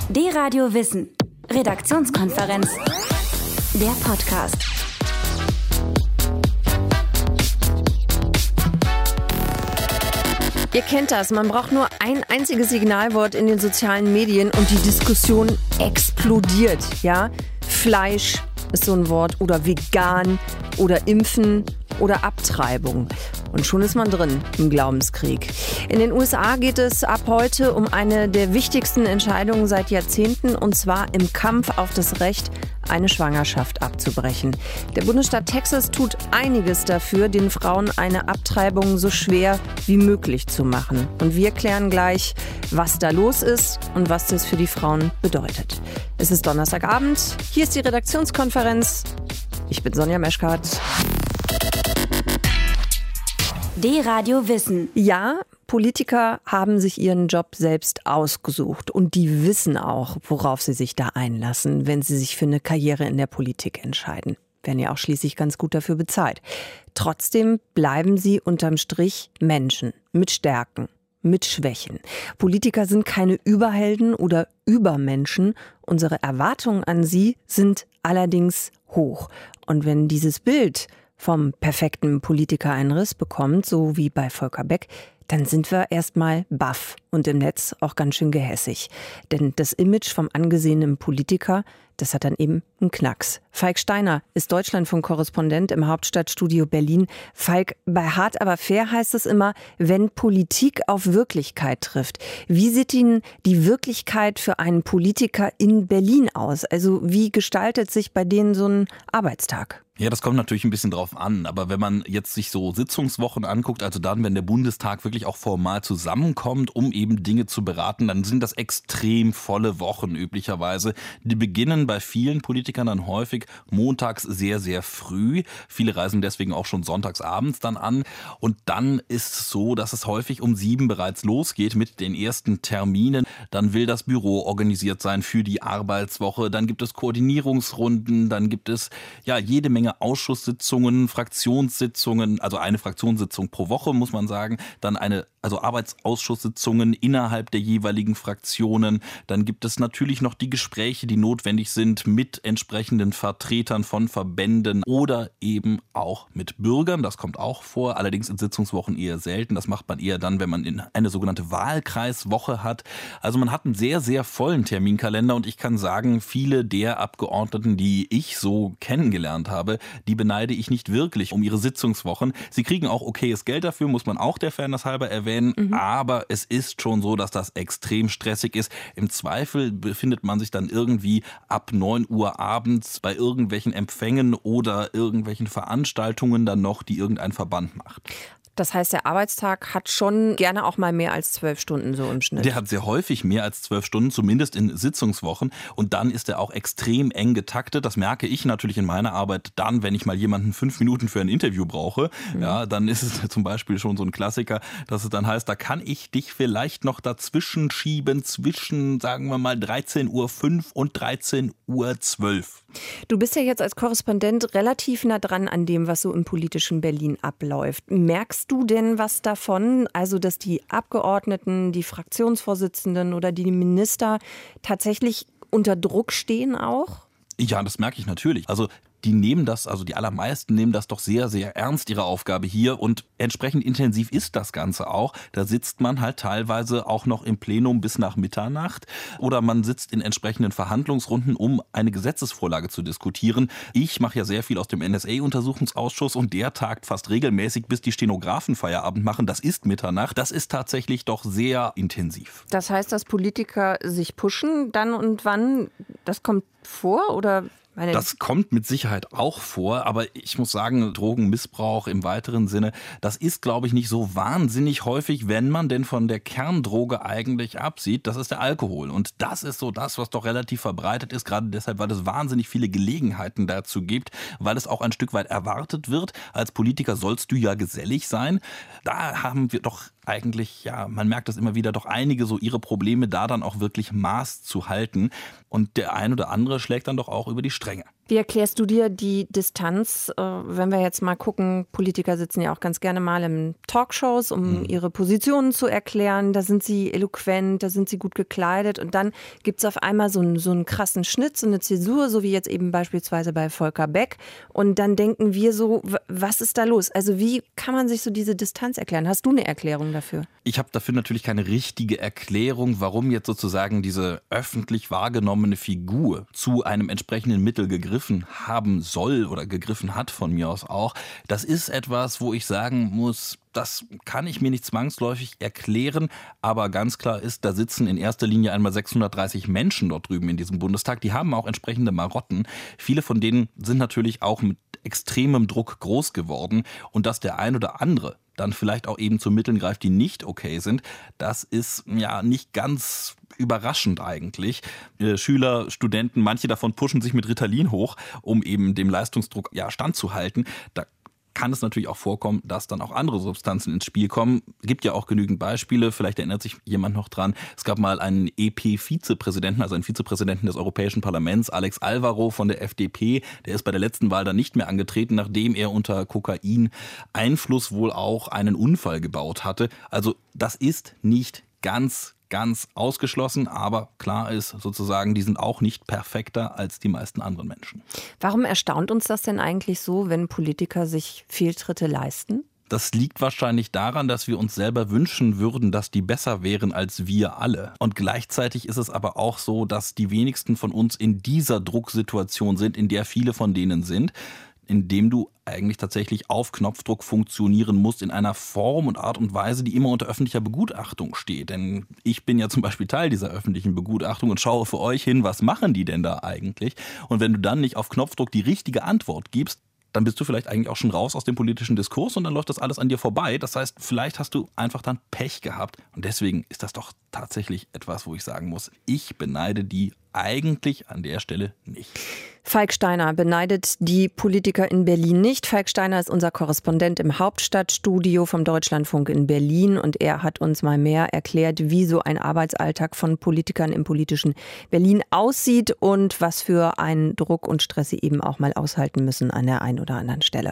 D-Radio Wissen. Redaktionskonferenz. Der Podcast. Ihr kennt das, man braucht nur ein einziges Signalwort in den sozialen Medien und die Diskussion explodiert, ja? Fleisch ist so ein Wort oder vegan oder impfen oder Abtreibung. Und schon ist man drin im Glaubenskrieg. In den USA geht es ab heute um eine der wichtigsten Entscheidungen seit Jahrzehnten, und zwar im Kampf auf das Recht, eine Schwangerschaft abzubrechen. Der Bundesstaat Texas tut einiges dafür, den Frauen eine Abtreibung so schwer wie möglich zu machen. Und wir klären gleich, was da los ist und was das für die Frauen bedeutet. Es ist Donnerstagabend, hier ist die Redaktionskonferenz. Ich bin Sonja Meschkat. D-Radio Wissen. Ja, Politiker haben sich ihren Job selbst ausgesucht und die wissen auch, worauf sie sich da einlassen, wenn sie sich für eine Karriere in der Politik entscheiden. Werden ja auch schließlich ganz gut dafür bezahlt. Trotzdem bleiben sie unterm Strich Menschen mit Stärken, mit Schwächen. Politiker sind keine Überhelden oder Übermenschen. Unsere Erwartungen an sie sind allerdings hoch. Und wenn dieses Bild vom perfekten Politiker einen Riss bekommt, so wie bei Volker Beck, dann sind wir erstmal baff und im Netz auch ganz schön gehässig. Denn das Image vom angesehenen Politiker, das hat dann eben einen Knacks. Falk Steiner ist Deutschlandfunk-Korrespondent im Hauptstadtstudio Berlin. Falk, bei Hart aber fair heißt es immer, wenn Politik auf Wirklichkeit trifft. Wie sieht denn die Wirklichkeit für einen Politiker in Berlin aus? Also wie gestaltet sich bei denen so ein Arbeitstag? Ja, das kommt natürlich ein bisschen drauf an, aber wenn man jetzt sich so Sitzungswochen anguckt, also dann, wenn der Bundestag wirklich auch formal zusammenkommt, um eben Dinge zu beraten, dann sind das extrem volle Wochen üblicherweise. Die beginnen bei vielen Politikern dann häufig montags sehr, sehr früh. Viele reisen deswegen auch schon sonntags abends dann an und dann ist es so, dass es häufig um 7 bereits losgeht mit den ersten Terminen. Dann will das Büro organisiert sein für die Arbeitswoche, dann gibt es Koordinierungsrunden, dann gibt es ja jede Menge Ausschusssitzungen, Fraktionssitzungen, also eine Fraktionssitzung pro Woche, muss man sagen, dann Arbeitsausschusssitzungen innerhalb der jeweiligen Fraktionen. Dann gibt es natürlich noch die Gespräche, die notwendig sind mit entsprechenden Vertretern von Verbänden oder eben auch mit Bürgern. Das kommt auch vor, allerdings in Sitzungswochen eher selten. Das macht man eher dann, wenn man eine sogenannte Wahlkreiswoche hat. Also man hat einen sehr, sehr vollen Terminkalender und ich kann sagen, viele der Abgeordneten, die ich so kennengelernt habe, die beneide ich nicht wirklich um ihre Sitzungswochen. Sie kriegen auch okayes Geld dafür, muss man auch der Fairness halber erwähnen. Aber es ist schon so, dass das extrem stressig ist. Im Zweifel befindet man sich dann irgendwie ab 9 Uhr abends bei irgendwelchen Empfängen oder irgendwelchen Veranstaltungen dann noch, die irgendein Verband macht. Das heißt, der Arbeitstag hat schon gerne auch mal mehr als 12 Stunden so im Schnitt. Der hat sehr häufig mehr als 12 Stunden, zumindest in Sitzungswochen. Und dann ist er auch extrem eng getaktet. Das merke ich natürlich in meiner Arbeit dann, wenn ich mal jemanden 5 Minuten für ein Interview brauche. Ja, dann ist es zum Beispiel schon so ein Klassiker, dass es dann heißt, da kann ich dich vielleicht noch dazwischen schieben zwischen, sagen wir mal, 13:05 Uhr und 13:12 Uhr. Du bist ja jetzt als Korrespondent relativ nah dran an dem, was so im politischen Berlin abläuft. Merkst du denn was davon? Also, dass die Abgeordneten, die Fraktionsvorsitzenden oder die Minister tatsächlich unter Druck stehen auch? Ja, das merke ich natürlich. Also die allermeisten nehmen das doch sehr, sehr ernst, ihre Aufgabe hier, und entsprechend intensiv ist das Ganze auch. Da sitzt man halt teilweise auch noch im Plenum bis nach Mitternacht oder man sitzt in entsprechenden Verhandlungsrunden, um eine Gesetzesvorlage zu diskutieren. Ich mache ja sehr viel aus dem NSA-Untersuchungsausschuss und der tagt fast regelmäßig, bis die Stenografen Feierabend machen. Das ist Mitternacht. Das ist tatsächlich doch sehr intensiv. Das heißt, dass Politiker sich pushen dann und wann? Das kommt vor oder? Das kommt mit Sicherheit auch vor, aber ich muss sagen, Drogenmissbrauch im weiteren Sinne, das ist, glaube ich, nicht so wahnsinnig häufig, wenn man denn von der Kerndroge eigentlich absieht. Das ist der Alkohol und das ist so das, was doch relativ verbreitet ist, gerade deshalb, weil es wahnsinnig viele Gelegenheiten dazu gibt, weil es auch ein Stück weit erwartet wird. Als Politiker sollst du ja gesellig sein. Da haben wir doch eigentlich, ja, man merkt das immer wieder, doch einige so ihre Probleme da dann auch wirklich Maß zu halten. Und der ein oder andere schlägt dann doch auch über die Stränge. Wie erklärst du dir die Distanz, wenn wir jetzt mal gucken, Politiker sitzen ja auch ganz gerne mal in Talkshows, um ihre Positionen zu erklären. Da sind sie eloquent, da sind sie gut gekleidet und dann gibt es auf einmal so einen krassen Schnitt, so eine Zäsur, so wie jetzt eben beispielsweise bei Volker Beck. Und dann denken wir so, was ist da los? Also wie kann man sich so diese Distanz erklären? Hast du eine Erklärung dafür? Ich habe dafür natürlich keine richtige Erklärung, warum jetzt sozusagen diese öffentlich wahrgenommene Figur zu einem entsprechenden Mittel gegriffen haben soll oder gegriffen hat von mir aus auch. Das ist etwas, wo ich sagen muss, das kann ich mir nicht zwangsläufig erklären, aber ganz klar ist, da sitzen in erster Linie einmal 630 Menschen dort drüben in diesem Bundestag. Die haben auch entsprechende Marotten. Viele von denen sind natürlich auch mit extremem Druck groß geworden und dass der ein oder andere dann vielleicht auch eben zu Mitteln greift, die nicht okay sind, das ist ja nicht ganz überraschend eigentlich. Schüler, Studenten, manche davon pushen sich mit Ritalin hoch, um eben dem Leistungsdruck standzuhalten. Da kann es natürlich auch vorkommen, dass dann auch andere Substanzen ins Spiel kommen. Gibt ja auch genügend Beispiele, vielleicht erinnert sich jemand noch dran. Es gab mal einen EP-Vizepräsidenten, also einen Vizepräsidenten des Europäischen Parlaments, Alex Alvaro von der FDP. Der ist bei der letzten Wahl dann nicht mehr angetreten, nachdem er unter Kokain-Einfluss wohl auch einen Unfall gebaut hatte. Also das ist nicht ganz ausgeschlossen, aber klar ist sozusagen, die sind auch nicht perfekter als die meisten anderen Menschen. Warum erstaunt uns das denn eigentlich so, wenn Politiker sich Fehltritte leisten? Das liegt wahrscheinlich daran, dass wir uns selber wünschen würden, dass die besser wären als wir alle. Und gleichzeitig ist es aber auch so, dass die wenigsten von uns in dieser Drucksituation sind, in der viele von denen sind, indem du eigentlich tatsächlich auf Knopfdruck funktionieren musst in einer Form und Art und Weise, die immer unter öffentlicher Begutachtung steht. Denn ich bin ja zum Beispiel Teil dieser öffentlichen Begutachtung und schaue für euch hin, was machen die denn da eigentlich? Und wenn du dann nicht auf Knopfdruck die richtige Antwort gibst, dann bist du vielleicht eigentlich auch schon raus aus dem politischen Diskurs und dann läuft das alles an dir vorbei. Das heißt, vielleicht hast du einfach dann Pech gehabt. Und deswegen ist das doch tatsächlich etwas, wo ich sagen muss, ich beneide die eigentlich an der Stelle nicht. Falk Steiner beneidet die Politiker in Berlin nicht. Falk Steiner ist unser Korrespondent im Hauptstadtstudio vom Deutschlandfunk in Berlin und er hat uns mal mehr erklärt, wie so ein Arbeitsalltag von Politikern im politischen Berlin aussieht und was für einen Druck und Stress sie eben auch mal aushalten müssen an der einen oder anderen Stelle.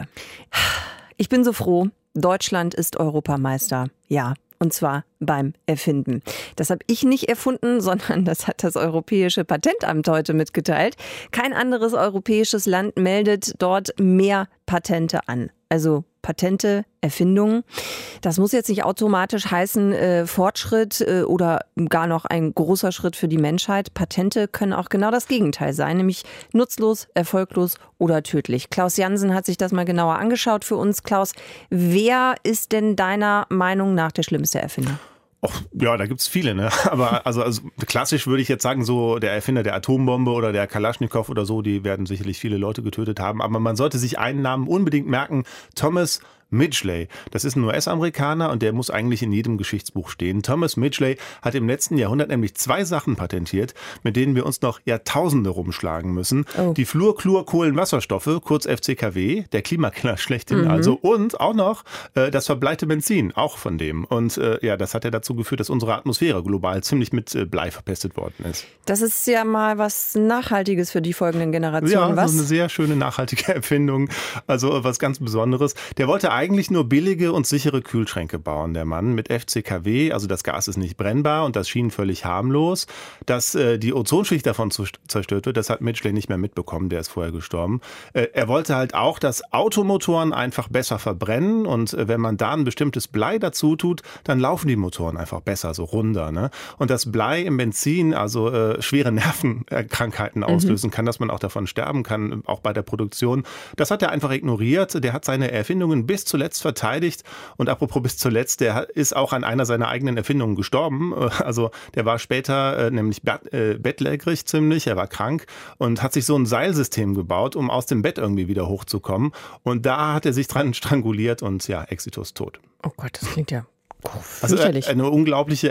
Ich bin so froh, Deutschland ist Europameister. Ja. Und zwar beim Erfinden. Das habe ich nicht erfunden, sondern das hat das Europäische Patentamt heute mitgeteilt. Kein anderes europäisches Land meldet dort mehr Patente an. Also Patente, Erfindungen. Das muss jetzt nicht automatisch heißen Fortschritt oder gar noch ein großer Schritt für die Menschheit. Patente können auch genau das Gegenteil sein, nämlich nutzlos, erfolglos oder tödlich. Klaus Jansen hat sich das mal genauer angeschaut für uns. Klaus, wer ist denn deiner Meinung nach der schlimmste Erfinder? Och, ja, da gibt's viele, ne? Aber also klassisch würde ich jetzt sagen, so der Erfinder der Atombombe oder der Kalaschnikow oder so, die werden sicherlich viele Leute getötet haben. Aber man sollte sich einen Namen unbedingt merken: Thomas Midgley. Das ist ein US-Amerikaner und der muss eigentlich in jedem Geschichtsbuch stehen. Thomas Midgley hat im letzten Jahrhundert nämlich 2 Sachen patentiert, mit denen wir uns noch Jahrtausende rumschlagen müssen. Oh. Die Fluorchlorkohlenwasserstoffe, kurz FCKW, der Klimakiller schlechthin also. Und auch noch das verbleite Benzin, auch von dem. Und das hat ja dazu geführt, dass unsere Atmosphäre global ziemlich mit Blei verpestet worden ist. Das ist ja mal was Nachhaltiges für die folgenden Generationen. Ja, was? Das ist eine sehr schöne nachhaltige Erfindung. Also was ganz Besonderes. Der wollte eigentlich nur billige und sichere Kühlschränke bauen, der Mann, mit FCKW, also das Gas ist nicht brennbar und das schien völlig harmlos. Dass die Ozonschicht davon zerstört wird, das hat Midgley nicht mehr mitbekommen, der ist vorher gestorben. Er wollte halt auch, dass Automotoren einfach besser verbrennen und wenn man da ein bestimmtes Blei dazu tut, dann laufen die Motoren einfach besser, so runder. Ne? Und das Blei im Benzin, also schwere Nervenkrankheiten auslösen kann, dass man auch davon sterben kann, auch bei der Produktion. Das hat er einfach ignoriert. Der hat seine Erfindungen bis zuletzt verteidigt. Und apropos bis zuletzt, der ist auch an einer seiner eigenen Erfindungen gestorben. Also der war später nämlich bettlägerig ziemlich, er war krank und hat sich so ein Seilsystem gebaut, um aus dem Bett irgendwie wieder hochzukommen. Und da hat er sich dran stranguliert und ja, exitus tot. Oh Gott, das klingt ja... Also eine unglaubliche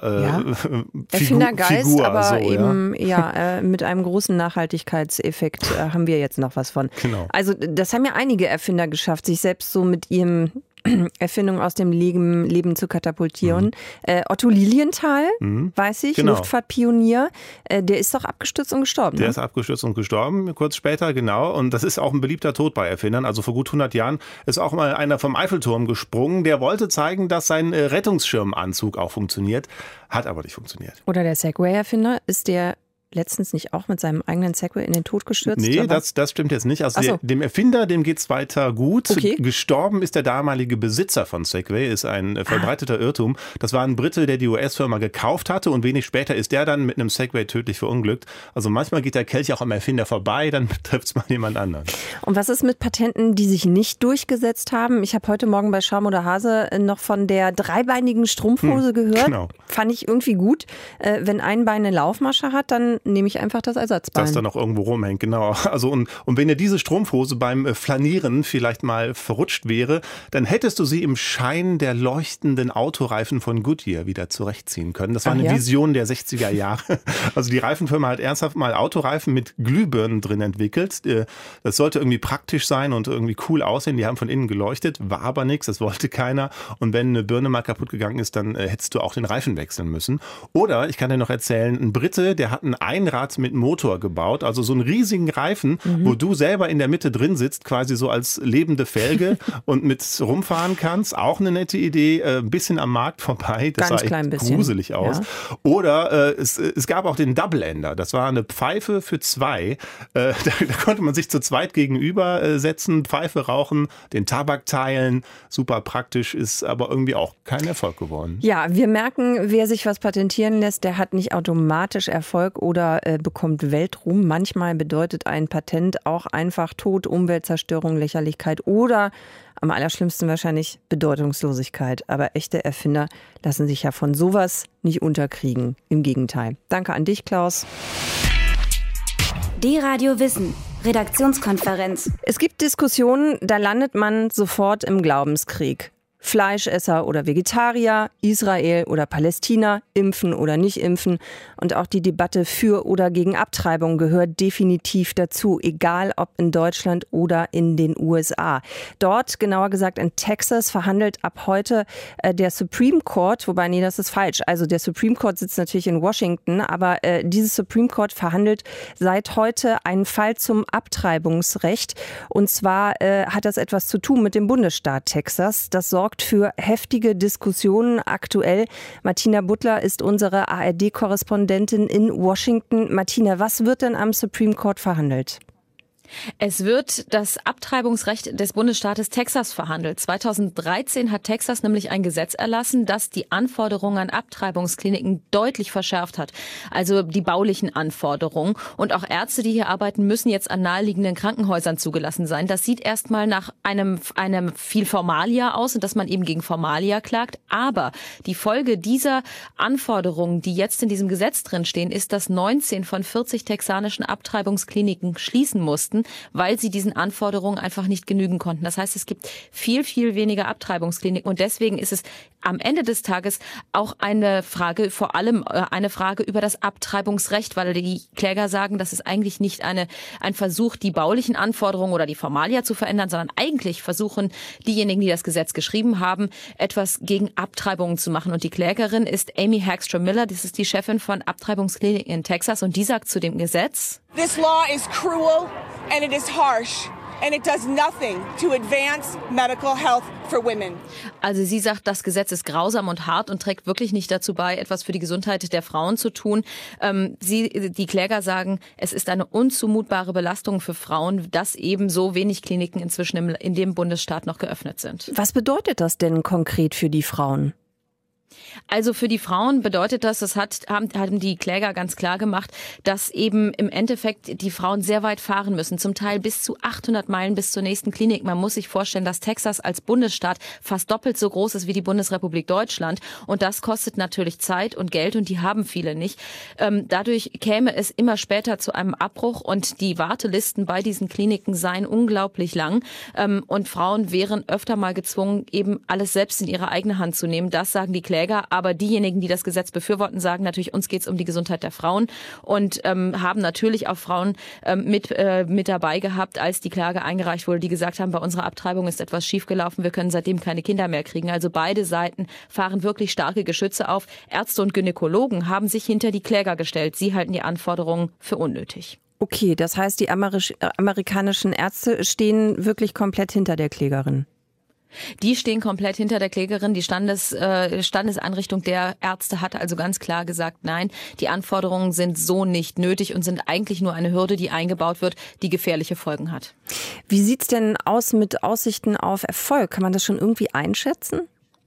Erfindergeist, Figur, aber so, eben mit einem großen Nachhaltigkeitseffekt haben wir jetzt noch was von. Genau. Also das haben ja einige Erfinder geschafft, sich selbst so mit ihrem Erfindung aus dem Leben zu katapultieren. Otto Lilienthal, weiß ich, genau. Luftfahrtpionier, der ist doch abgestürzt und gestorben. Der ist abgestürzt und gestorben, kurz später, genau. Und das ist auch ein beliebter Tod bei Erfindern. Also vor gut 100 Jahren ist auch mal einer vom Eiffelturm gesprungen. Der wollte zeigen, dass sein Rettungsschirmanzug auch funktioniert. Hat aber nicht funktioniert. Oder der Segway-Erfinder, ist der letztens nicht auch mit seinem eigenen Segway in den Tod gestürzt? Nee, das stimmt jetzt nicht. Also dem Erfinder, dem geht's weiter gut. Okay. Gestorben ist der damalige Besitzer von Segway, ist ein verbreiteter Irrtum. Das war ein Brite, der die US-Firma gekauft hatte und wenig später ist der dann mit einem Segway tödlich verunglückt. Also manchmal geht der Kelch auch am Erfinder vorbei, dann trifft's mal jemand anderen. Und was ist mit Patenten, die sich nicht durchgesetzt haben? Ich habe heute Morgen bei Scham oder Hase noch von der dreibeinigen Strumpfhose gehört. Genau. Fand ich irgendwie gut. Wenn ein Bein eine Laufmasche hat, dann nehme ich einfach das Ersatzbein. Das da noch irgendwo rumhängt, genau. Also und wenn dir diese Strumpfhose beim Flanieren vielleicht mal verrutscht wäre, dann hättest du sie im Schein der leuchtenden Autoreifen von Goodyear wieder zurechtziehen können. Das war eine Vision der 60er Jahre. Also die Reifenfirma hat ernsthaft mal Autoreifen mit Glühbirnen drin entwickelt. Das sollte irgendwie praktisch sein und irgendwie cool aussehen. Die haben von innen geleuchtet, war aber nichts, das wollte keiner. Und wenn eine Birne mal kaputt gegangen ist, dann hättest du auch den Reifen wechseln müssen. Oder, ich kann dir noch erzählen, ein Brite, der hat ein Einrad mit Motor gebaut, also so einen riesigen Reifen, wo du selber in der Mitte drin sitzt, quasi so als lebende Felge und mit rumfahren kannst. Auch eine nette Idee, ein bisschen am Markt vorbei. Das Ganz sah klein echt bisschen. gruselig aus. Ja. Oder es gab auch den Double-Ender. Das war eine Pfeife für zwei. Da konnte man sich zu zweit gegenüber setzen, Pfeife rauchen, den Tabak teilen. Super praktisch, ist aber irgendwie auch kein Erfolg geworden. Ja, wir merken, wer sich was patentieren lässt, der hat nicht automatisch Erfolg oder bekommt Weltruhm. Manchmal bedeutet ein Patent auch einfach Tod, Umweltzerstörung, Lächerlichkeit oder am allerschlimmsten wahrscheinlich Bedeutungslosigkeit. Aber echte Erfinder lassen sich ja von sowas nicht unterkriegen. Im Gegenteil. Danke an dich, Klaus. D-Radio Wissen. Redaktionskonferenz. Es gibt Diskussionen, da landet man sofort im Glaubenskrieg. Fleischesser oder Vegetarier, Israel oder Palästina, impfen oder nicht impfen. Und auch die Debatte für oder gegen Abtreibung gehört definitiv dazu, egal ob in Deutschland oder in den USA. Dort, genauer gesagt in Texas, verhandelt ab heute der Supreme Court, wobei, nee, das ist falsch. Also der Supreme Court sitzt natürlich in Washington, aber dieses Supreme Court verhandelt seit heute einen Fall zum Abtreibungsrecht. Und zwar hat das etwas zu tun mit dem Bundesstaat Texas. Das sorgt für heftige Diskussionen aktuell. Martina Butler ist unsere ARD-Korrespondentin in Washington. Martina, was wird denn am Supreme Court verhandelt? Es wird das Abtreibungsrecht des Bundesstaates Texas verhandelt. 2013 hat Texas nämlich ein Gesetz erlassen, das die Anforderungen an Abtreibungskliniken deutlich verschärft hat. Also die baulichen Anforderungen. Und auch Ärzte, die hier arbeiten, müssen jetzt an naheliegenden Krankenhäusern zugelassen sein. Das sieht erstmal nach einem viel Formalia aus und dass man eben gegen Formalia klagt. Aber die Folge dieser Anforderungen, die jetzt in diesem Gesetz drinstehen, ist, dass 19 von 40 texanischen Abtreibungskliniken schließen mussten, weil sie diesen Anforderungen einfach nicht genügen konnten. Das heißt, es gibt viel, viel weniger Abtreibungskliniken und deswegen ist es am Ende des Tages auch eine Frage, vor allem eine Frage über das Abtreibungsrecht, weil die Kläger sagen, das ist eigentlich nicht ein Versuch, die baulichen Anforderungen oder die Formalia zu verändern, sondern eigentlich versuchen diejenigen, die das Gesetz geschrieben haben, etwas gegen Abtreibungen zu machen. Und die Klägerin ist Amy Hagstrom Miller, das ist die Chefin von Abtreibungskliniken in Texas und die sagt zu dem Gesetz: This law is cruel and it is harsh. And it does nothing to advance medical health for women. Also sie sagt, das Gesetz ist grausam und hart und trägt wirklich nicht dazu bei, etwas für die Gesundheit der Frauen zu tun. Die Kläger sagen, es ist eine unzumutbare Belastung für Frauen, dass eben so wenig Kliniken inzwischen in dem Bundesstaat noch geöffnet sind. Was bedeutet das denn konkret für die Frauen? Also für die Frauen bedeutet das, haben die Kläger ganz klar gemacht, dass eben im Endeffekt die Frauen sehr weit fahren müssen, zum Teil bis zu 800 Meilen bis zur nächsten Klinik. Man muss sich vorstellen, dass Texas als Bundesstaat fast doppelt so groß ist wie die Bundesrepublik Deutschland und das kostet natürlich Zeit und Geld und die haben viele nicht. Dadurch käme es immer später zu einem Abbruch und die Wartelisten bei diesen Kliniken seien unglaublich lang und Frauen wären öfter mal gezwungen, eben alles selbst in ihre eigene Hand zu nehmen. Das sagen die Kläger Kläger. Aber diejenigen, die das Gesetz befürworten, sagen natürlich, uns geht es um die Gesundheit der Frauen und haben natürlich auch Frauen mit dabei gehabt, als die Klage eingereicht wurde, die gesagt haben, bei unserer Abtreibung ist etwas schiefgelaufen, wir können seitdem keine Kinder mehr kriegen. Also beide Seiten fahren wirklich starke Geschütze auf. Ärzte und Gynäkologen haben sich hinter die Kläger gestellt. Sie halten die Anforderungen für unnötig. Okay, das heißt, die amerikanischen Ärzte stehen wirklich komplett hinter der Klägerin. Die stehen komplett hinter der Klägerin. Die Standeseinrichtung der Ärzte hat also ganz klar gesagt, nein, die Anforderungen sind so nicht nötig und sind eigentlich nur eine Hürde, die eingebaut wird, die gefährliche Folgen hat. Wie sieht's denn aus mit Aussichten auf Erfolg? Kann man das schon irgendwie einschätzen?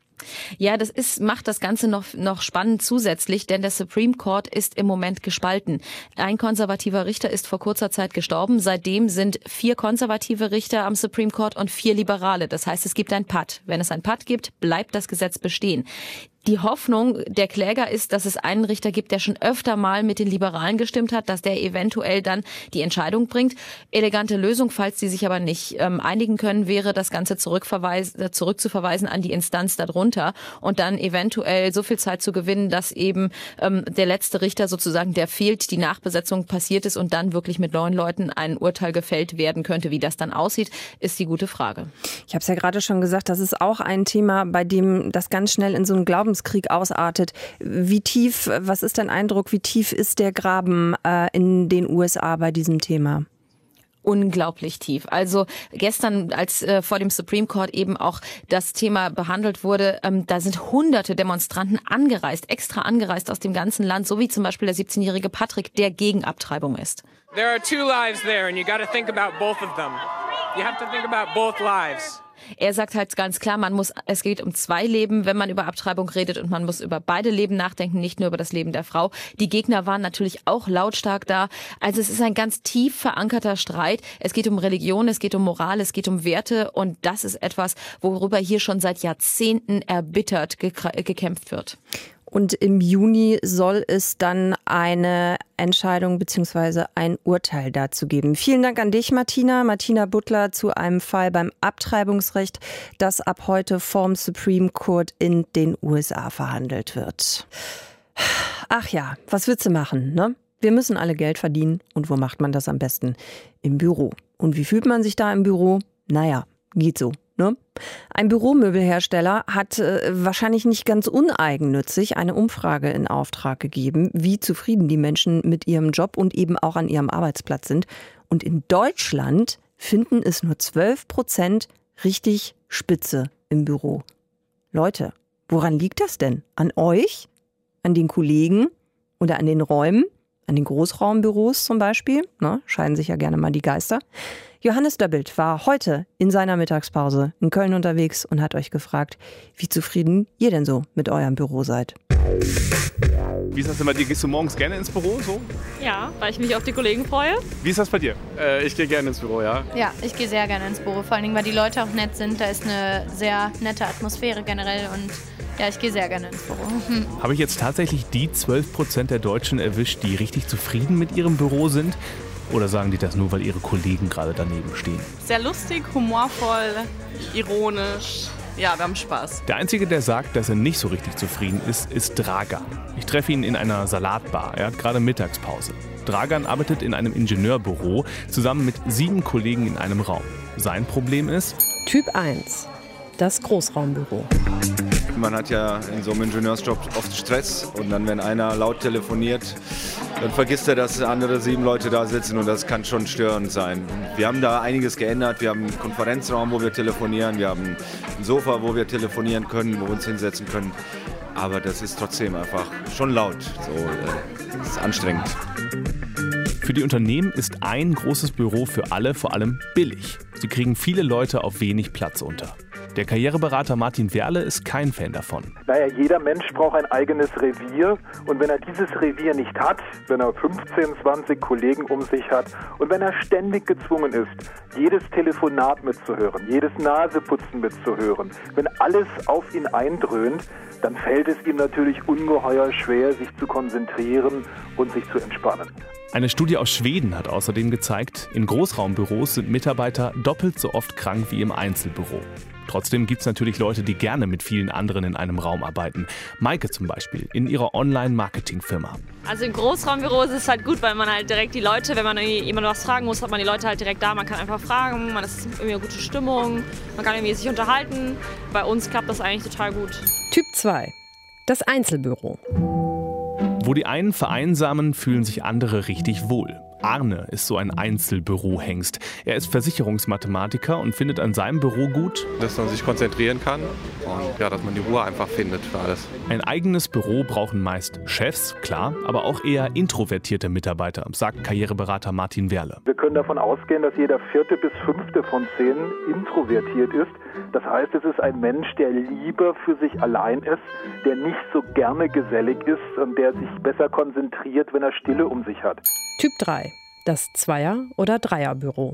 Ja, macht das Ganze noch spannend zusätzlich, denn der Supreme Court ist im Moment gespalten. Ein konservativer Richter ist vor kurzer Zeit gestorben. Seitdem sind 4 konservative Richter am Supreme Court und 4 Liberale. Das heißt, es gibt ein Patt. Wenn es ein Patt gibt, bleibt das Gesetz bestehen. Die Hoffnung der Kläger ist, dass es einen Richter gibt, der schon öfter mal mit den Liberalen gestimmt hat, dass der eventuell dann die Entscheidung bringt. Elegante Lösung, falls die sich aber nicht einigen können, wäre das Ganze zurückzuverweisen an die Instanz darunter und dann eventuell so viel Zeit zu gewinnen, dass eben der letzte Richter sozusagen, der fehlt, die Nachbesetzung passiert ist und dann wirklich mit 9 Leuten ein Urteil gefällt werden könnte. Wie das dann aussieht, ist die gute Frage. Ich habe es ja gerade schon gesagt, das ist auch ein Thema, bei dem das ganz schnell in so einen Glaubenskrieg ausartet. Wie tief, was ist dein Eindruck, wie tief ist der Graben in den USA bei diesem Thema? Unglaublich tief. Also gestern, als vor dem Supreme Court eben auch das Thema behandelt wurde, da sind hunderte Demonstranten extra angereist aus dem ganzen Land, so wie zum Beispiel der 17-jährige Patrick, der gegen Abtreibung ist. There are 2 lives there and you got to think about both of them. You have to think about both lives. Er sagt halt ganz klar, es geht um 2 Leben, wenn man über Abtreibung redet und man muss über beide Leben nachdenken, nicht nur über das Leben der Frau. Die Gegner waren natürlich auch lautstark da. Also es ist ein ganz tief verankerter Streit. Es geht um Religion, es geht um Moral, es geht um Werte und das ist etwas, worüber hier schon seit Jahrzehnten erbittert gekämpft wird. Und im Juni soll es dann eine Entscheidung bzw. ein Urteil dazu geben. Vielen Dank an dich, Martina. Martina Butler zu einem Fall beim Abtreibungsrecht, das ab heute vom Supreme Court in den USA verhandelt wird. Ach ja, was willst du machen, ne? Wir müssen alle Geld verdienen. Und wo macht man das am besten? Im Büro. Und wie fühlt man sich da im Büro? Naja, geht so. Ein Büromöbelhersteller hat wahrscheinlich nicht ganz uneigennützig eine Umfrage in Auftrag gegeben, wie zufrieden die Menschen mit ihrem Job und eben auch an ihrem Arbeitsplatz sind. Und in Deutschland finden es nur 12% richtig spitze im Büro. Leute, woran liegt das denn? An euch? An den Kollegen? Oder an den Räumen? An den Großraumbüros zum Beispiel? Scheiden sich ja gerne mal die Geister. Johannes Döbbelt war heute in seiner Mittagspause in Köln unterwegs und hat euch gefragt, wie zufrieden ihr denn so mit eurem Büro seid. Wie ist das denn bei dir? Gehst du morgens gerne ins Büro so? Ja, weil ich mich auf die Kollegen freue. Wie ist das bei dir? Ich gehe gerne ins Büro, ja. Ja, ich gehe sehr gerne ins Büro, vor allen Dingen, weil die Leute auch nett sind. Da ist eine sehr nette Atmosphäre generell und ja, ich gehe sehr gerne ins Büro. Habe ich jetzt tatsächlich die 12% der Deutschen erwischt, die richtig zufrieden mit ihrem Büro sind? Oder sagen die das nur, weil ihre Kollegen gerade daneben stehen? Sehr lustig, humorvoll, ironisch. Ja, wir haben Spaß. Der Einzige, der sagt, dass er nicht so richtig zufrieden ist Dragan. Ich treffe ihn in einer Salatbar. Er hat gerade Mittagspause. Dragan arbeitet in einem Ingenieurbüro zusammen mit 7 Kollegen in einem Raum. Sein Problem ist? Typ 1, das Großraumbüro. Man hat ja in so einem Ingenieursjob oft Stress und dann, wenn einer laut telefoniert, dann vergisst er, dass andere 7 Leute da sitzen und das kann schon störend sein. Wir haben da einiges geändert. Wir haben einen Konferenzraum, wo wir telefonieren. Wir haben ein Sofa, wo wir telefonieren können, wo wir uns hinsetzen können. Aber das ist trotzdem einfach schon laut. Das ist anstrengend. Für die Unternehmen ist ein großes Büro für alle vor allem billig. Sie kriegen viele Leute auf wenig Platz unter. Der Karriereberater Martin Werle ist kein Fan davon. Naja, jeder Mensch braucht ein eigenes Revier und wenn er dieses Revier nicht hat, wenn er 15, 20 Kollegen um sich hat und wenn er ständig gezwungen ist, jedes Telefonat mitzuhören, jedes Naseputzen mitzuhören, wenn alles auf ihn eindröhnt, dann fällt es ihm natürlich ungeheuer schwer, sich zu konzentrieren und sich zu entspannen. Eine Studie aus Schweden hat außerdem gezeigt, in Großraumbüros sind Mitarbeiter doppelt so oft krank wie im Einzelbüro. Trotzdem gibt es natürlich Leute, die gerne mit vielen anderen in einem Raum arbeiten. Maike zum Beispiel, in ihrer Online-Marketing-Firma. Also im Großraumbüro ist es halt gut, weil man halt direkt die Leute, wenn man jemand was fragen muss, hat man die Leute halt direkt da. Man kann einfach fragen, man ist irgendwie eine gute Stimmung, man kann irgendwie sich unterhalten. Bei uns klappt das eigentlich total gut. Typ 2, das Einzelbüro. Wo die einen vereinsamen, fühlen sich andere richtig wohl. Arne ist so ein Einzelbürohengst. Er ist Versicherungsmathematiker und findet an seinem Büro gut, dass man sich konzentrieren kann und ja, dass man die Ruhe einfach findet für alles. Ein eigenes Büro brauchen meist Chefs, klar, aber auch eher introvertierte Mitarbeiter, sagt Karriereberater Martin Werle. Wir können davon ausgehen, dass jeder 4. bis 5. von 10 introvertiert ist. Das heißt, es ist ein Mensch, der lieber für sich allein ist, der nicht so gerne gesellig ist und der sich besser konzentriert, wenn er Stille um sich hat. Typ 3, das Zweier- oder Dreierbüro.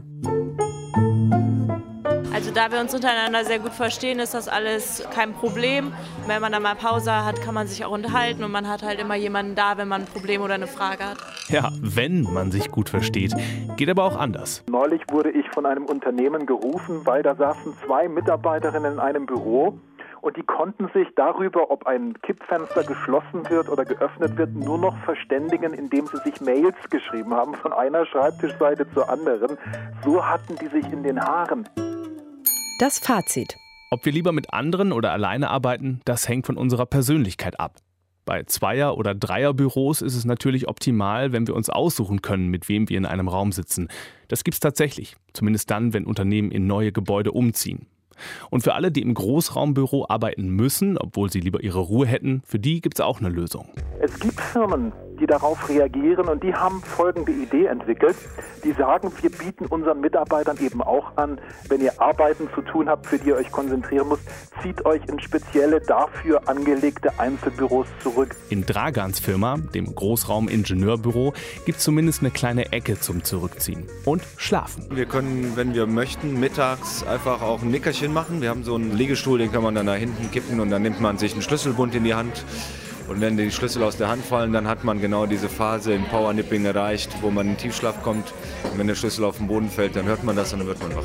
Also da wir uns untereinander sehr gut verstehen, ist das alles kein Problem. Wenn man dann mal Pause hat, kann man sich auch unterhalten und man hat halt immer jemanden da, wenn man ein Problem oder eine Frage hat. Ja, wenn man sich gut versteht. Geht aber auch anders. Neulich wurde ich von einem Unternehmen gerufen, weil da saßen 2 Mitarbeiterinnen in einem Büro. Und die konnten sich darüber, ob ein Kippfenster geschlossen wird oder geöffnet wird, nur noch verständigen, indem sie sich Mails geschrieben haben, von einer Schreibtischseite zur anderen. So hatten die sich in den Haaren. Das Fazit. Ob wir lieber mit anderen oder alleine arbeiten, das hängt von unserer Persönlichkeit ab. Bei Zweier- oder Dreierbüros ist es natürlich optimal, wenn wir uns aussuchen können, mit wem wir in einem Raum sitzen. Das gibt's tatsächlich, zumindest dann, wenn Unternehmen in neue Gebäude umziehen. Und für alle, die im Großraumbüro arbeiten müssen, obwohl sie lieber ihre Ruhe hätten, für die gibt es auch eine Lösung. Es gibt Firmen, die darauf reagieren und die haben folgende Idee entwickelt. Die sagen, wir bieten unseren Mitarbeitern eben auch an, wenn ihr Arbeiten zu tun habt, für die ihr euch konzentrieren müsst, zieht euch in spezielle dafür angelegte Einzelbüros zurück. In Dragans Firma, dem Großraum-Ingenieurbüro, gibt es zumindest eine kleine Ecke zum Zurückziehen und Schlafen. Wir können, wenn wir möchten, mittags einfach auch ein Nickerchen machen. Wir haben so einen Liegestuhl, den kann man dann da hinten kippen und dann nimmt man sich einen Schlüsselbund in die Hand. Und wenn die Schlüssel aus der Hand fallen, dann hat man genau diese Phase im Powernipping erreicht, wo man in den Tiefschlaf kommt. Und wenn der Schlüssel auf den Boden fällt, dann hört man das und dann wird man wach.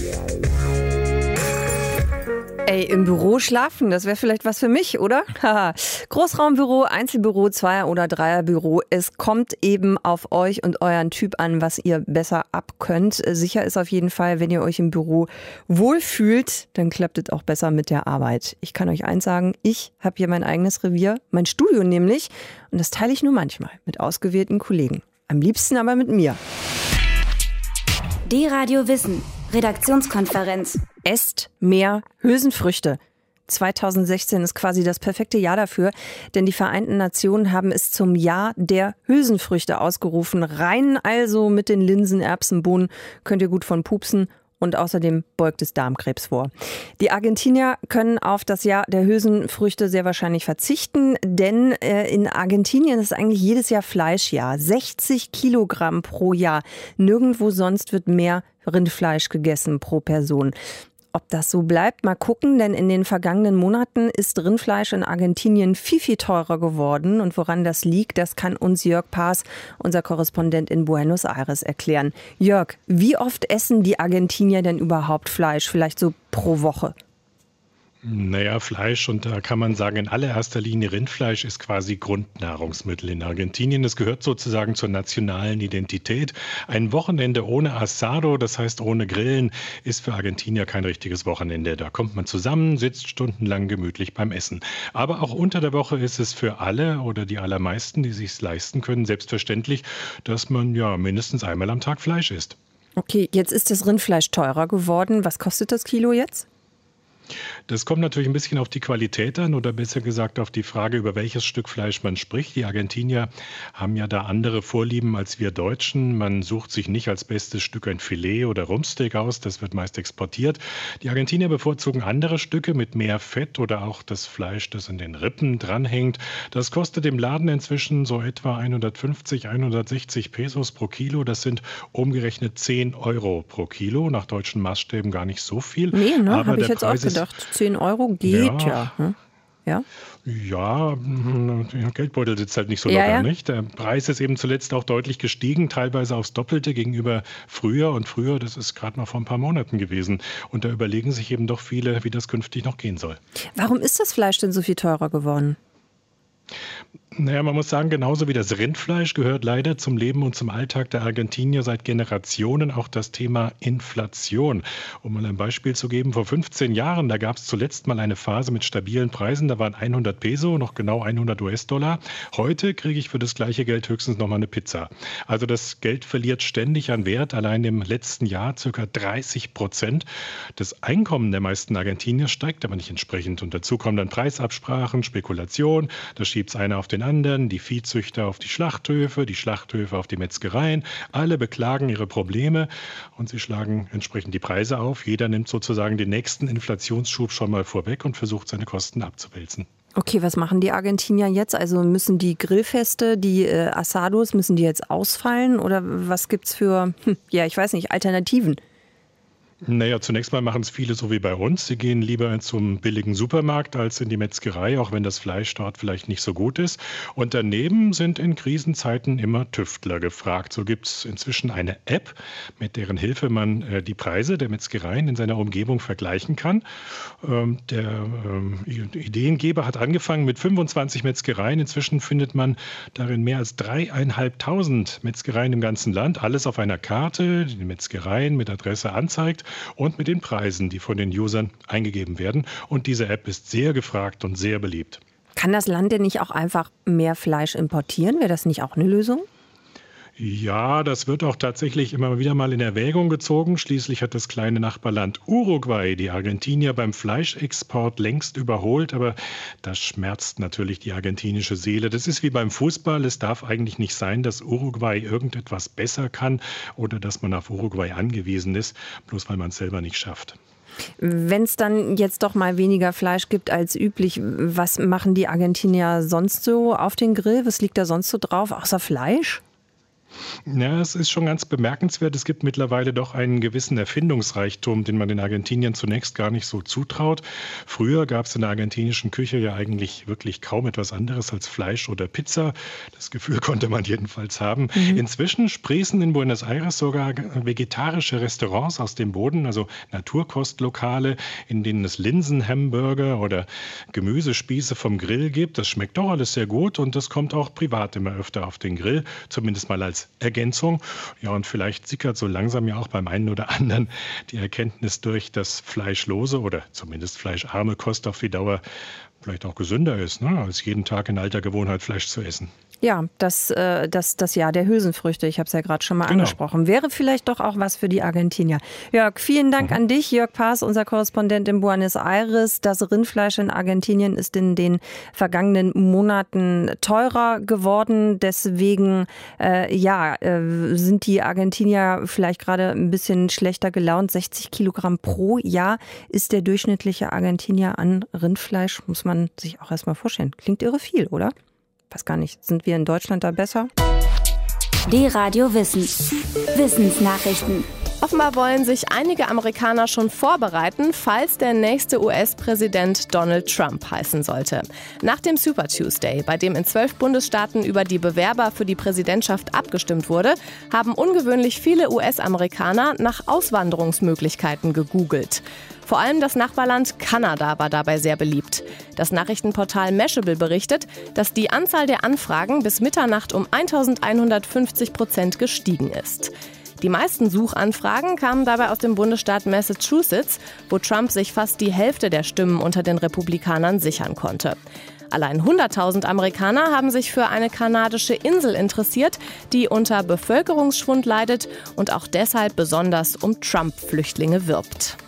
Ey, im Büro schlafen, das wäre vielleicht was für mich, oder? Großraumbüro, Einzelbüro, Zweier- oder Dreierbüro. Es kommt eben auf euch und euren Typ an, was ihr besser abkönnt. Sicher ist auf jeden Fall, wenn ihr euch im Büro wohlfühlt, dann klappt es auch besser mit der Arbeit. Ich kann euch eins sagen, ich habe hier mein eigenes Revier, mein Studio nämlich. Und das teile ich nur manchmal mit ausgewählten Kollegen. Am liebsten aber mit mir. D-Radio Wissen, Redaktionskonferenz. Esst mehr Hülsenfrüchte. 2016 ist quasi das perfekte Jahr dafür, denn die Vereinten Nationen haben es zum Jahr der Hülsenfrüchte ausgerufen. Rein also mit den Linsen, Erbsen, Bohnen könnt ihr gut von pupsen. Und außerdem beugt es Darmkrebs vor. Die Argentinier können auf das Jahr der Hülsenfrüchte sehr wahrscheinlich verzichten, denn in Argentinien ist eigentlich jedes Jahr Fleischjahr. 60 Kilogramm pro Jahr. Nirgendwo sonst wird mehr Rindfleisch gegessen pro Person. Ob das so bleibt, mal gucken, denn in den vergangenen Monaten ist Rindfleisch in Argentinien viel, viel teurer geworden. Und woran das liegt, das kann uns Jörg Paas, unser Korrespondent in Buenos Aires, erklären. Jörg, wie oft essen die Argentinier denn überhaupt Fleisch? Vielleicht so pro Woche? Naja, Fleisch, und da kann man sagen, in allererster Linie Rindfleisch ist quasi Grundnahrungsmittel in Argentinien. Es gehört sozusagen zur nationalen Identität. Ein Wochenende ohne Asado, das heißt ohne Grillen, ist für Argentinier kein richtiges Wochenende. Da kommt man zusammen, sitzt stundenlang gemütlich beim Essen. Aber auch unter der Woche ist es für alle oder die allermeisten, die sich's leisten können, selbstverständlich, dass man ja mindestens einmal am Tag Fleisch isst. Okay, jetzt ist das Rindfleisch teurer geworden. Was kostet das Kilo jetzt? Das kommt natürlich ein bisschen auf die Qualität an oder besser gesagt auf die Frage, über welches Stück Fleisch man spricht. Die Argentinier haben ja da andere Vorlieben als wir Deutschen. Man sucht sich nicht als bestes Stück ein Filet oder Rumpsteak aus, das wird meist exportiert. Die Argentinier bevorzugen andere Stücke mit mehr Fett oder auch das Fleisch, das an den Rippen dranhängt. Das kostet im Laden inzwischen so etwa 150, 160 Pesos pro Kilo. Das sind umgerechnet 10 Euro pro Kilo. Nach deutschen Maßstäben gar nicht so viel. Nee, ne? Habe ich jetzt auch gedacht. 10 Euro geht ja. ja? Ja, der Geldbeutel sitzt halt nicht so locker, nicht? Der Preis ist eben zuletzt auch deutlich gestiegen, teilweise aufs Doppelte gegenüber früher. Und früher, das ist gerade noch vor ein paar Monaten gewesen. Und da überlegen sich eben doch viele, wie das künftig noch gehen soll. Warum ist das Fleisch denn so viel teurer geworden? Naja, man muss sagen, genauso wie das Rindfleisch gehört leider zum Leben und zum Alltag der Argentinier seit Generationen auch das Thema Inflation. Um mal ein Beispiel zu geben, vor 15 Jahren, da gab es zuletzt mal eine Phase mit stabilen Preisen, da waren 100 Peso, noch genau 100 US-Dollar. Heute kriege ich für das gleiche Geld höchstens noch mal eine Pizza. Also das Geld verliert ständig an Wert, allein im letzten Jahr ca. 30%. Das Einkommen der meisten Argentinier steigt aber nicht entsprechend. Und dazu kommen dann Preisabsprachen, Spekulation, da schiebt es einer auf den anderen, die Viehzüchter auf die Schlachthöfe auf die Metzgereien. Alle beklagen ihre Probleme und sie schlagen entsprechend die Preise auf. Jeder nimmt sozusagen den nächsten Inflationsschub schon mal vorweg und versucht, seine Kosten abzuwälzen. Okay, was machen die Argentinier jetzt? Also müssen die Grillfeste, die Asados, müssen die jetzt ausfallen? Oder was gibt's für, ich weiß nicht, Alternativen? Naja, zunächst mal machen es viele so wie bei uns. Sie gehen lieber zum billigen Supermarkt als in die Metzgerei, auch wenn das Fleisch dort vielleicht nicht so gut ist. Und daneben sind in Krisenzeiten immer Tüftler gefragt. So gibt es inzwischen eine App, mit deren Hilfe man die Preise der Metzgereien in seiner Umgebung vergleichen kann. Der Ideengeber hat angefangen mit 25 Metzgereien. Inzwischen findet man darin mehr als 3.500 Metzgereien im ganzen Land. Alles auf einer Karte, die Metzgereien mit Adresse anzeigt und mit den Preisen, die von den Usern eingegeben werden. Und diese App ist sehr gefragt und sehr beliebt. Kann das Land denn nicht auch einfach mehr Fleisch importieren? Wäre das nicht auch eine Lösung? Ja, das wird auch tatsächlich immer wieder mal in Erwägung gezogen. Schließlich hat das kleine Nachbarland Uruguay die Argentinier beim Fleischexport längst überholt. Aber das schmerzt natürlich die argentinische Seele. Das ist wie beim Fußball. Es darf eigentlich nicht sein, dass Uruguay irgendetwas besser kann oder dass man auf Uruguay angewiesen ist, bloß weil man es selber nicht schafft. Wenn es dann jetzt doch mal weniger Fleisch gibt als üblich, was machen die Argentinier sonst so auf den Grill? Was liegt da sonst so drauf, außer Fleisch? Ja, es ist schon ganz bemerkenswert. Es gibt mittlerweile doch einen gewissen Erfindungsreichtum, den man den Argentiniern zunächst gar nicht so zutraut. Früher gab es in der argentinischen Küche ja eigentlich wirklich kaum etwas anderes als Fleisch oder Pizza. Das Gefühl konnte man jedenfalls haben. Inzwischen sprießen in Buenos Aires sogar vegetarische Restaurants aus dem Boden, also Naturkostlokale, in denen es Linsenhamburger oder Gemüsespieße vom Grill gibt. Das schmeckt doch alles sehr gut und das kommt auch privat immer öfter auf den Grill, zumindest mal als Ergänzung. Ja, und vielleicht sickert so langsam ja auch beim einen oder anderen die Erkenntnis durch, dass fleischlose oder zumindest fleischarme Kost auf die Dauer vielleicht auch gesünder ist, ne, als jeden Tag in alter Gewohnheit Fleisch zu essen. Ja, das Jahr der Hülsenfrüchte, ich habe es ja gerade schon mal angesprochen, wäre vielleicht doch auch was für die Argentinier. Jörg, vielen Dank an dich. Jörg Paas, unser Korrespondent in Buenos Aires. Das Rindfleisch in Argentinien ist in den vergangenen Monaten teurer geworden. Deswegen sind die Argentinier vielleicht gerade ein bisschen schlechter gelaunt. 60 Kilogramm pro Jahr ist der durchschnittliche Argentinier an Rindfleisch. Muss man sich auch erst mal vorstellen. Klingt irre viel, oder? Weiß gar nicht, sind wir in Deutschland da besser? D-Radio Wissen. Wissensnachrichten. Offenbar wollen sich einige Amerikaner schon vorbereiten, falls der nächste US-Präsident Donald Trump heißen sollte. Nach dem Super Tuesday, bei dem in 12 Bundesstaaten über die Bewerber für die Präsidentschaft abgestimmt wurde, haben ungewöhnlich viele US-Amerikaner nach Auswanderungsmöglichkeiten gegoogelt. Vor allem das Nachbarland Kanada war dabei sehr beliebt. Das Nachrichtenportal Mashable berichtet, dass die Anzahl der Anfragen bis Mitternacht um 1150% gestiegen ist. Die meisten Suchanfragen kamen dabei aus dem Bundesstaat Massachusetts, wo Trump sich fast die Hälfte der Stimmen unter den Republikanern sichern konnte. Allein 100.000 Amerikaner haben sich für eine kanadische Insel interessiert, die unter Bevölkerungsschwund leidet und auch deshalb besonders um Trump-Flüchtlinge wirbt.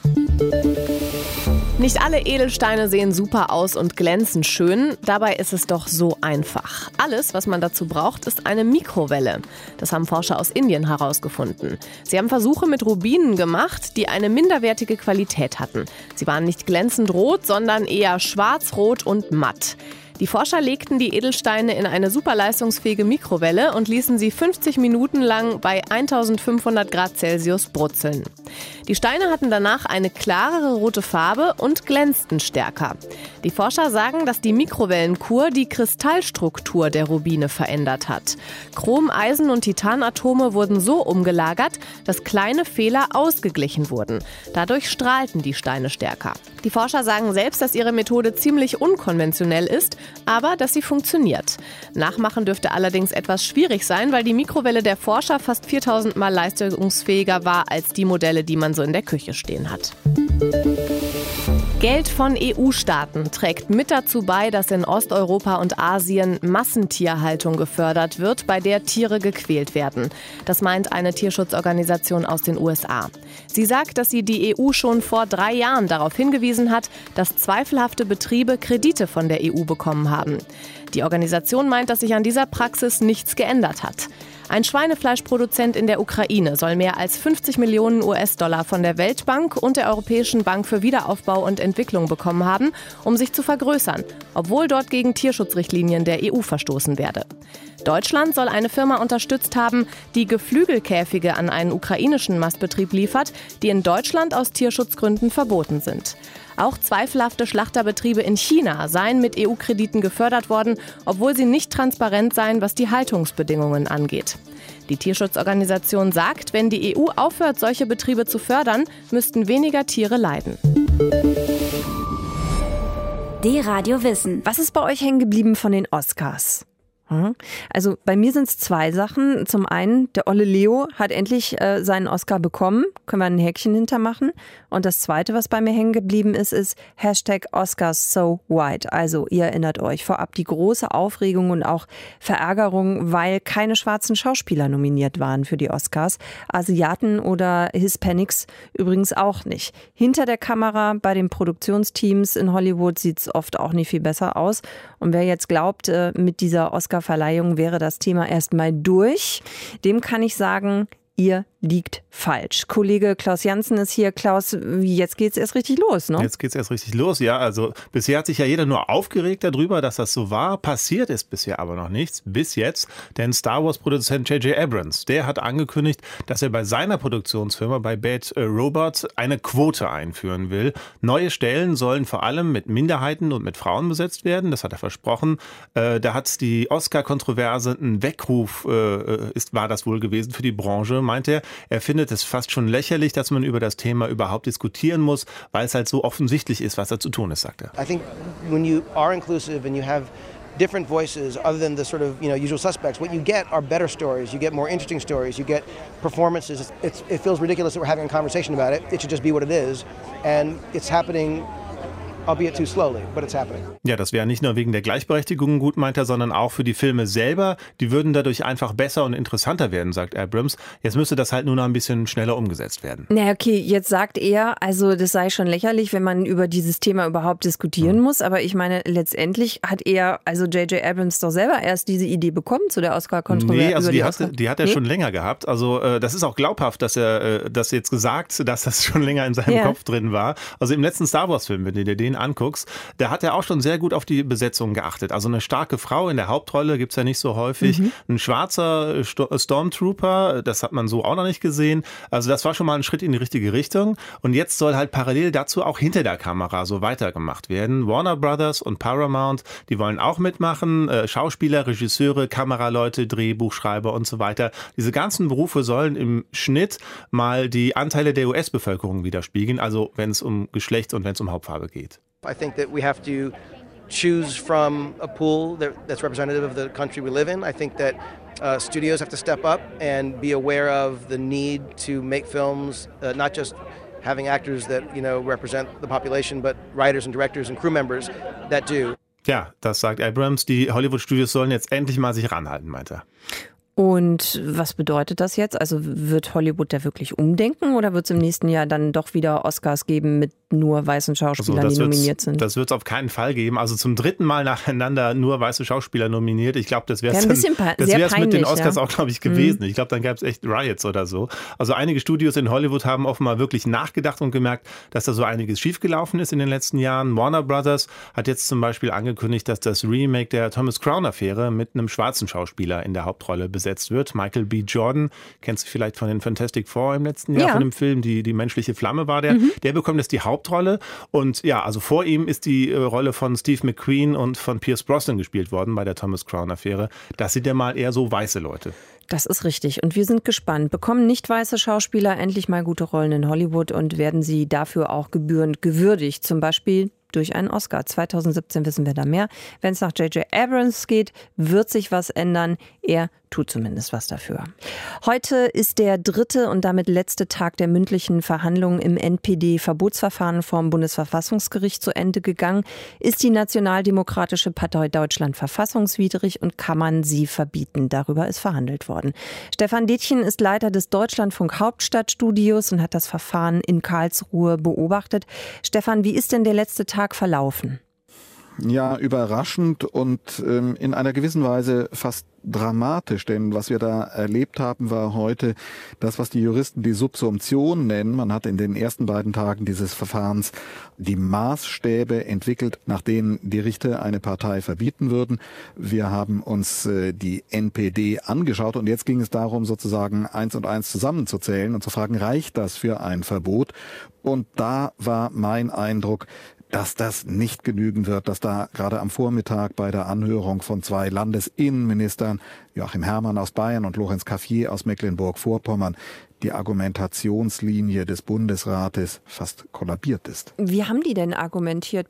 Nicht alle Edelsteine sehen super aus und glänzen schön. Dabei ist es doch so einfach. Alles, was man dazu braucht, ist eine Mikrowelle. Das haben Forscher aus Indien herausgefunden. Sie haben Versuche mit Rubinen gemacht, die eine minderwertige Qualität hatten. Sie waren nicht glänzend rot, sondern eher schwarz-rot und matt. Die Forscher legten die Edelsteine in eine superleistungsfähige Mikrowelle und ließen sie 50 Minuten lang bei 1500 Grad Celsius brutzeln. Die Steine hatten danach eine klarere rote Farbe und glänzten stärker. Die Forscher sagen, dass die Mikrowellenkur die Kristallstruktur der Rubine verändert hat. Chrom-, Eisen- und Titanatome wurden so umgelagert, dass kleine Fehler ausgeglichen wurden. Dadurch strahlten die Steine stärker. Die Forscher sagen selbst, dass ihre Methode ziemlich unkonventionell ist, aber dass sie funktioniert. Nachmachen dürfte allerdings etwas schwierig sein, weil die Mikrowelle der Forscher fast 4000 Mal leistungsfähiger war als die Modelle, die man so in der Küche stehen hat. Geld von EU-Staaten trägt mit dazu bei, dass in Osteuropa und Asien Massentierhaltung gefördert wird, bei der Tiere gequält werden. Das meint eine Tierschutzorganisation aus den USA. Sie sagt, dass sie die EU schon vor 3 Jahren darauf hingewiesen hat, dass zweifelhafte Betriebe Kredite von der EU bekommen haben. Die Organisation meint, dass sich an dieser Praxis nichts geändert hat. Ein Schweinefleischproduzent in der Ukraine soll mehr als 50 Millionen US-Dollar von der Weltbank und der Europäischen Bank für Wiederaufbau und Entwicklung bekommen haben, um sich zu vergrößern, obwohl dort gegen Tierschutzrichtlinien der EU verstoßen werde. Deutschland soll eine Firma unterstützt haben, die Geflügelkäfige an einen ukrainischen Mastbetrieb liefert, die in Deutschland aus Tierschutzgründen verboten sind. Auch zweifelhafte Schlachterbetriebe in China seien mit EU-Krediten gefördert worden, obwohl sie nicht transparent seien, was die Haltungsbedingungen angeht. Die Tierschutzorganisation sagt, wenn die EU aufhört, solche Betriebe zu fördern, müssten weniger Tiere leiden. D-Radio Wissen. Was ist bei euch hängen geblieben von den Oscars? Also bei mir sind es 2 Sachen. Zum einen, der olle Leo hat endlich seinen Oscar bekommen. Können wir ein Häkchen hintermachen. Und das Zweite, was bei mir hängen geblieben ist #OscarsSoWhite. Also ihr erinnert euch vorab die große Aufregung und auch Verärgerung, weil keine schwarzen Schauspieler nominiert waren für die Oscars. Asiaten oder Hispanics übrigens auch nicht. Hinter der Kamera bei den Produktionsteams in Hollywood sieht es oft auch nicht viel besser aus. Und wer jetzt glaubt, mit dieser Oscarverleihung wäre das Thema erstmal durch, dem kann ich sagen, ihr liegt falsch. Kollege Klaus Janzen ist hier. Klaus, jetzt geht's erst richtig los, ne? Jetzt geht's erst richtig los, ja. Also bisher hat sich ja jeder nur aufgeregt darüber, dass das so war. Passiert ist bisher aber noch nichts. Bis jetzt. Denn Star Wars-Produzent J.J. Abrams, der hat angekündigt, dass er bei seiner Produktionsfirma, bei Bad Robot, eine Quote einführen will. Neue Stellen sollen vor allem mit Minderheiten und mit Frauen besetzt werden. Das hat er versprochen. Da hat die Oscar-Kontroverse ein Weckruf, war das wohl gewesen für die Branche, meint er. Er findet es fast schon lächerlich, dass man über das Thema überhaupt diskutieren muss, weil es halt so offensichtlich ist, was da zu tun ist, sagt er. I think when you are inclusive and you have different voices other than the sort of, usual suspects, what you get are better stories, you get more interesting stories, you get performances. It feels ridiculous that we're having a conversation about it. It should just be what it is, and it's happening. Albeit too slowly, but it's happening. Ja, das wäre nicht nur wegen der Gleichberechtigung gut, meint er, sondern auch für die Filme selber. Die würden dadurch einfach besser und interessanter werden, sagt Abrams. Jetzt müsste das halt nur noch ein bisschen schneller umgesetzt werden. Na okay, jetzt sagt er, also das sei schon lächerlich, wenn man über dieses Thema überhaupt diskutieren muss. Aber ich meine, letztendlich hat er, also J.J. Abrams doch selber erst diese Idee bekommen zu der Oscar-Kontroverse. Nee, also die hat er schon länger gehabt. Also das ist auch glaubhaft, dass er das jetzt gesagt, dass das schon länger in seinem Kopf drin war. Also im letzten Star Wars-Film, wenn du dir den anguckst, da hat er auch schon sehr gut auf die Besetzung geachtet. Also eine starke Frau in der Hauptrolle gibt's ja nicht so häufig. Ein schwarzer Stormtrooper, das hat man so auch noch nicht gesehen. Also das war schon mal ein Schritt in die richtige Richtung. Und jetzt soll halt parallel dazu auch hinter der Kamera so weitergemacht werden. Warner Brothers und Paramount, die wollen auch mitmachen. Schauspieler, Regisseure, Kameraleute, Drehbuchschreiber und so weiter. Diese ganzen Berufe sollen im Schnitt mal die Anteile der US-Bevölkerung widerspiegeln. Also wenn es um Geschlecht und wenn es um Hauptfarbe geht. I think that we have to choose from a pool that's representative of the country we live in. I think that studios have to step up and be aware of the need to make films, not just having actors that, represent the population, but writers and directors and crew members that do. Ja, das sagt Abrams. Die Hollywood-Studios sollen jetzt endlich mal sich ranhalten, meint er. Und was bedeutet das jetzt? Also wird Hollywood da wirklich umdenken oder wird es im nächsten Jahr dann doch wieder Oscars geben mit nur weißen Schauspieler, die nominiert sind. Das wird es auf keinen Fall geben. Also zum 3. Mal nacheinander nur weiße Schauspieler nominiert. Ich glaube, das wäre es mit den Oscars auch, glaube ich, gewesen. Ich glaube, dann gab es echt Riots oder so. Also einige Studios in Hollywood haben offenbar wirklich nachgedacht und gemerkt, dass da so einiges schiefgelaufen ist in den letzten Jahren. Warner Brothers hat jetzt zum Beispiel angekündigt, dass das Remake der Thomas Crown-Affäre mit einem schwarzen Schauspieler in der Hauptrolle besetzt wird. Michael B. Jordan, kennst du vielleicht von den Fantastic Four im letzten Jahr, von dem Film, die menschliche Flamme war der. Der bekommt jetzt die Hauptrolle und ja, also vor ihm ist die Rolle von Steve McQueen und von Pierce Brosnan gespielt worden bei der Thomas Crown-Affäre. Das sind ja mal eher so weiße Leute. Das ist richtig und wir sind gespannt. Bekommen nicht weiße Schauspieler endlich mal gute Rollen in Hollywood und werden sie dafür auch gebührend gewürdigt? Zum Beispiel durch einen Oscar. 2017 wissen wir da mehr. Wenn es nach J.J. Abrams geht, wird sich was ändern. Er tut zumindest was dafür. Heute ist der 3. und damit letzte Tag der mündlichen Verhandlungen im NPD-Verbotsverfahren vom Bundesverfassungsgericht zu Ende gegangen. Ist die Nationaldemokratische Partei Deutschland verfassungswidrig und kann man sie verbieten? Darüber ist verhandelt worden. Stefan Detjen ist Leiter des Deutschlandfunk Hauptstadtstudios und hat das Verfahren in Karlsruhe beobachtet. Stefan, wie ist denn der letzte Tag verlaufen? Ja, überraschend und in einer gewissen Weise fast dramatisch, denn was wir da erlebt haben, war heute das, was die Juristen die Subsumption nennen. Man hat in den ersten beiden Tagen dieses Verfahrens die Maßstäbe entwickelt, nach denen die Richter eine Partei verbieten würden. Wir haben uns die NPD angeschaut und jetzt ging es darum, sozusagen 1 und 1 zusammenzuzählen und zu fragen, reicht das für ein Verbot? Und da war mein Eindruck, dass das nicht genügen wird, dass da gerade am Vormittag bei der Anhörung von 2 Landesinnenministern, Joachim Herrmann aus Bayern und Lorenz Cafier aus Mecklenburg-Vorpommern, die Argumentationslinie des Bundesrates fast kollabiert ist. Wie haben die denn argumentiert?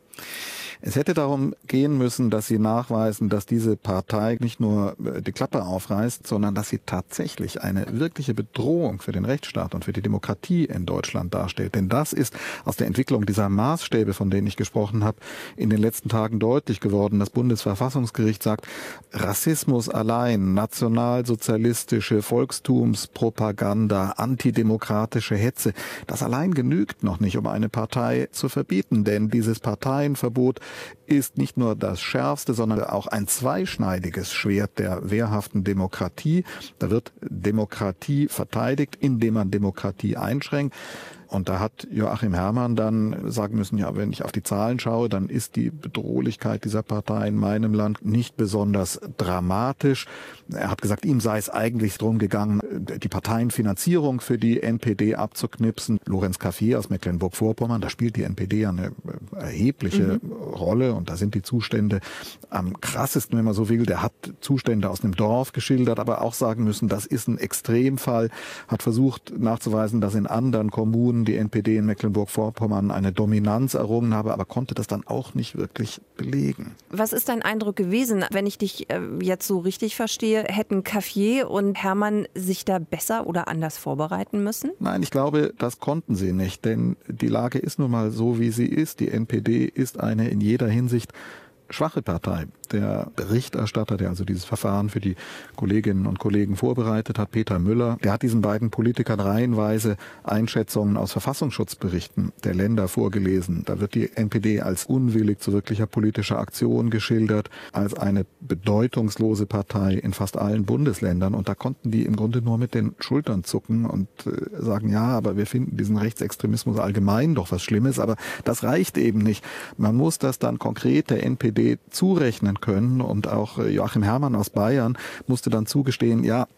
Es hätte darum gehen müssen, dass sie nachweisen, dass diese Partei nicht nur die Klappe aufreißt, sondern dass sie tatsächlich eine wirkliche Bedrohung für den Rechtsstaat und für die Demokratie in Deutschland darstellt. Denn das ist aus der Entwicklung dieser Maßstäbe, von denen ich gesprochen habe, in den letzten Tagen deutlich geworden. Das Bundesverfassungsgericht sagt, Rassismus allein, nationalsozialistische Volkstumspropaganda, antidemokratische Hetze, das allein genügt noch nicht, um eine Partei zu verbieten. Denn dieses Parteienverbot ist nicht nur das schärfste, sondern auch ein zweischneidiges Schwert der wehrhaften Demokratie. Da wird Demokratie verteidigt, indem man Demokratie einschränkt. Und da hat Joachim Herrmann dann sagen müssen, ja, wenn ich auf die Zahlen schaue, dann ist die Bedrohlichkeit dieser Partei in meinem Land nicht besonders dramatisch. Er hat gesagt, ihm sei es eigentlich darum gegangen, die Parteienfinanzierung für die NPD abzuknipsen. Lorenz Cafier aus Mecklenburg-Vorpommern, da spielt die NPD eine erhebliche Rolle und da sind die Zustände am krassesten, wenn man so will. Der hat Zustände aus einem Dorf geschildert, aber auch sagen müssen, das ist ein Extremfall, hat versucht nachzuweisen, dass in anderen Kommunen die NPD in Mecklenburg-Vorpommern eine Dominanz errungen habe, aber konnte das dann auch nicht wirklich belegen. Was ist dein Eindruck gewesen? Wenn ich dich jetzt so richtig verstehe, hätten Cafier und Herrmann sich da besser oder anders vorbereiten müssen? Nein, ich glaube, das konnten sie nicht, denn die Lage ist nun mal so, wie sie ist. Die NPD ist eine in jeder Hinsicht schwache Partei. Der Berichterstatter, der also dieses Verfahren für die Kolleginnen und Kollegen vorbereitet hat, Peter Müller, der hat diesen beiden Politikern reihenweise Einschätzungen aus Verfassungsschutzberichten der Länder vorgelesen. Da wird die NPD als unwillig zu wirklicher politischer Aktion geschildert, als eine bedeutungslose Partei in fast allen Bundesländern. Und da konnten die im Grunde nur mit den Schultern zucken und sagen, ja, aber wir finden diesen Rechtsextremismus allgemein doch was Schlimmes. Aber das reicht eben nicht. Man muss das dann konkret der NPD zurechnen können und auch Joachim Herrmann aus Bayern musste dann zugestehen, ja,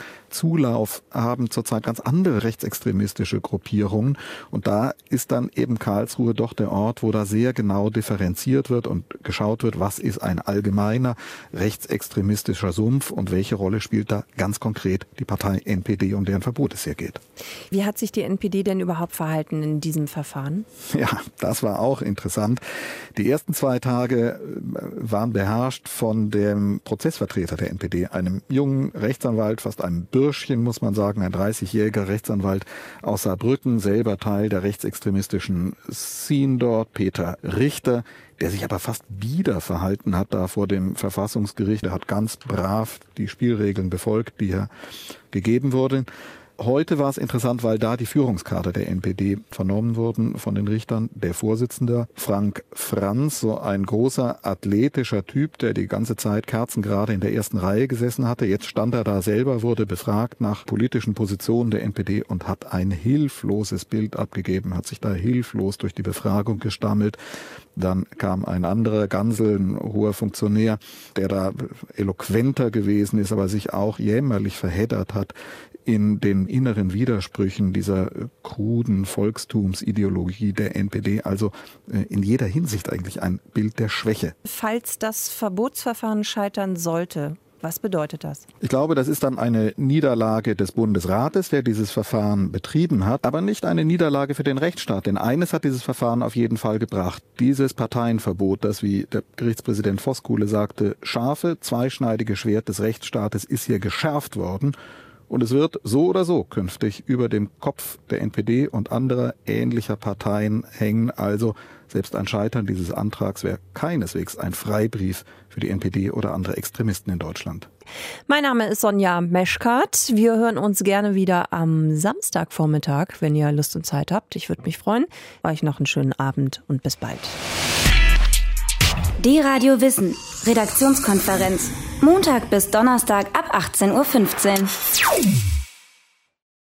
Zulauf haben zurzeit ganz andere rechtsextremistische Gruppierungen und da ist dann eben Karlsruhe doch der Ort, wo da sehr genau differenziert wird und geschaut wird, was ist ein allgemeiner rechtsextremistischer Sumpf und welche Rolle spielt da ganz konkret die Partei NPD, um deren Verbot es hier geht. Wie hat sich die NPD denn überhaupt verhalten in diesem Verfahren? Ja, das war auch interessant. Die ersten 2 Tage waren beherrscht von dem Prozessvertreter der NPD, einem jungen Rechtsanwalt, fast einem Bürschchen, muss man sagen, ein 30-jähriger Rechtsanwalt aus Saarbrücken, selber Teil der rechtsextremistischen Szene dort, Peter Richter, der sich aber fast bieder verhalten hat da vor dem Verfassungsgericht. Er hat ganz brav die Spielregeln befolgt, die er gegeben wurden. Heute war es interessant, weil da die Führungskader der NPD vernommen wurden von den Richtern. Der Vorsitzende Frank Franz, so ein großer athletischer Typ, der die ganze Zeit kerzengerade in der ersten Reihe gesessen hatte. Jetzt stand er da selber, wurde befragt nach politischen Positionen der NPD und hat ein hilfloses Bild abgegeben, hat sich da hilflos durch die Befragung gestammelt. Dann kam ein anderer Gansel, ein hoher Funktionär, der da eloquenter gewesen ist, aber sich auch jämmerlich verheddert hat in den inneren Widersprüchen dieser kruden Volkstumsideologie der NPD. Also in jeder Hinsicht eigentlich ein Bild der Schwäche. Falls das Verbotsverfahren scheitern sollte, was bedeutet das? Ich glaube, das ist dann eine Niederlage des Bundesrates, der dieses Verfahren betrieben hat, aber nicht eine Niederlage für den Rechtsstaat. Denn eines hat dieses Verfahren auf jeden Fall gebracht. Dieses Parteienverbot, das, wie der Gerichtspräsident Voskuhle sagte, scharfe, zweischneidige Schwert des Rechtsstaates ist hier geschärft worden. Und es wird so oder so künftig über dem Kopf der NPD und anderer ähnlicher Parteien hängen. Also selbst ein Scheitern dieses Antrags wäre keineswegs ein Freibrief für die NPD oder andere Extremisten in Deutschland. Mein Name ist Sonja Meschkat. Wir hören uns gerne wieder am Samstagvormittag, wenn ihr Lust und Zeit habt. Ich würde mich freuen. Euch noch einen schönen Abend und bis bald. D-Radio Wissen, Redaktionskonferenz. Montag bis Donnerstag ab 18:15 Uhr.